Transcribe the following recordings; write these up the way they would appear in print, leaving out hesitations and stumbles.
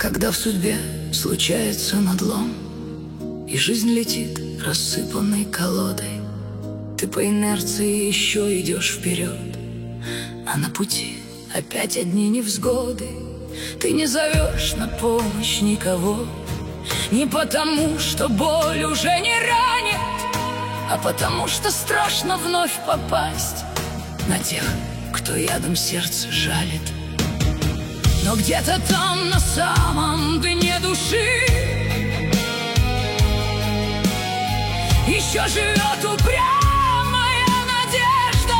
Когда в судьбе случается надлом, и жизнь летит рассыпанной колодой, ты по инерции еще идешь вперед, а на пути опять одни невзгоды. Ты не зовешь на помощь никого, не потому, что боль уже не ранит, а потому, что страшно вновь попасть на тех, кто ядом сердце жалит. Но где-то там на самом дне души еще живет упрямая надежда.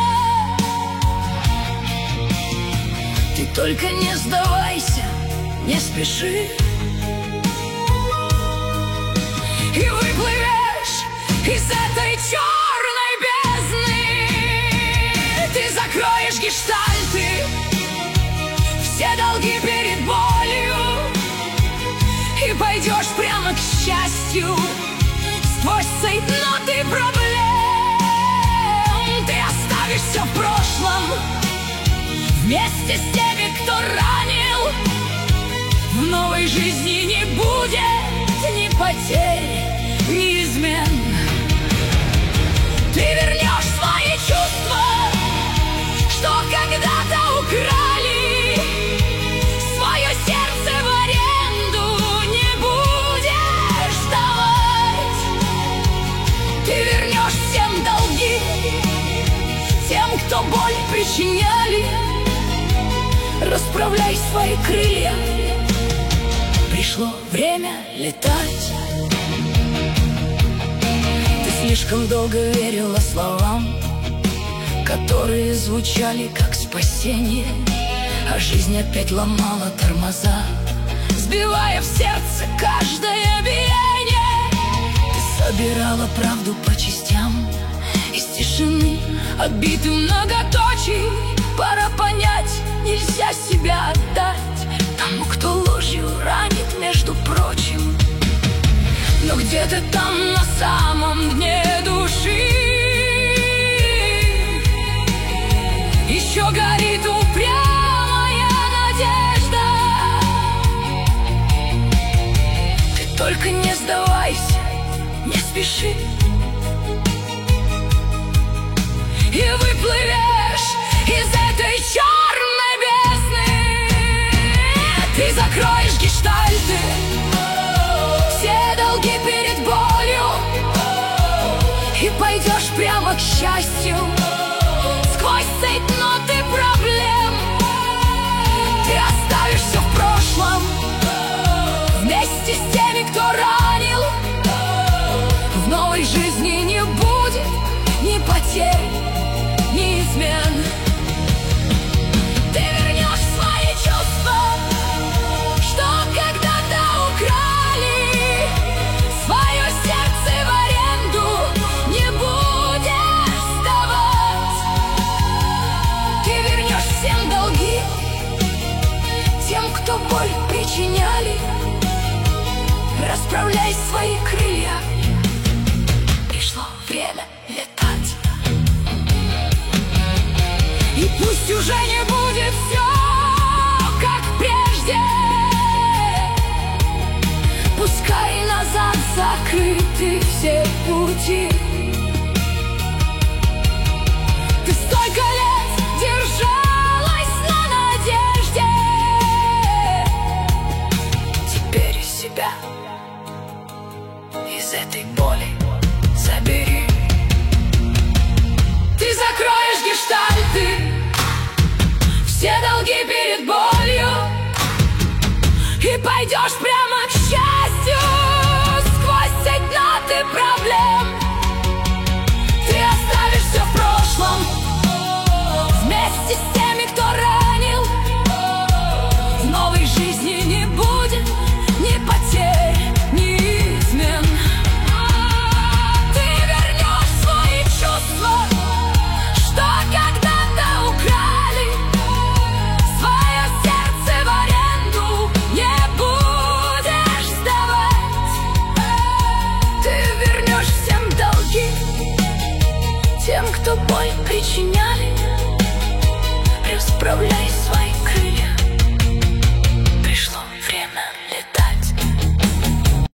Ты только не сдавайся, не спеши, и выплывешь из этой черной бездны. Ты закроешь гештальты, все долги перед болью, и пойдешь прямо к счастью сквозь цейтноты проблем. Ты оставишь все в прошлом вместе с теми, кто ранил. В новой жизни не будет ни потерь, ни измен. Ты вернешь свои чувства, что когда-то украли, свое сердце в аренду не будешь давать. Ты вернешь всем долги, тем, кто боль причиняли. Расправляй свои крылья, пришло время летать. Ты слишком долго верила словам, которые звучали как спасение, а жизнь опять ломала тормоза, сбивая в сердце каждое биение. Ты собирала правду по частям из тишины, отбиты многоточий. Пора понять, нельзя себя отдать тому, кто ложью ранит, между прочим. Но где-то там на самом дне души еще горит упрямая надежда. Ты только не сдавайся, не спеши, и выплывешь из этой черной бездны. Ты закроешь гештальты, все долги перед болью, и пойдешь прямо к счастью сквозь цейтноты проблем. Ты оставишь все в прошлом вместе с теми, кто ранил. В новой жизни не будет ни потерь, ни измен. Ты вернешь свои чувства, что когда-то украли, свое сердце в аренду не будешь сдавать. Ты вернешь всем долги, тем, кто боль причиняли. Расправляй свои крылья, пришло время летать. И пусть уже не будет все, как прежде, пускай назад закрыты все пути.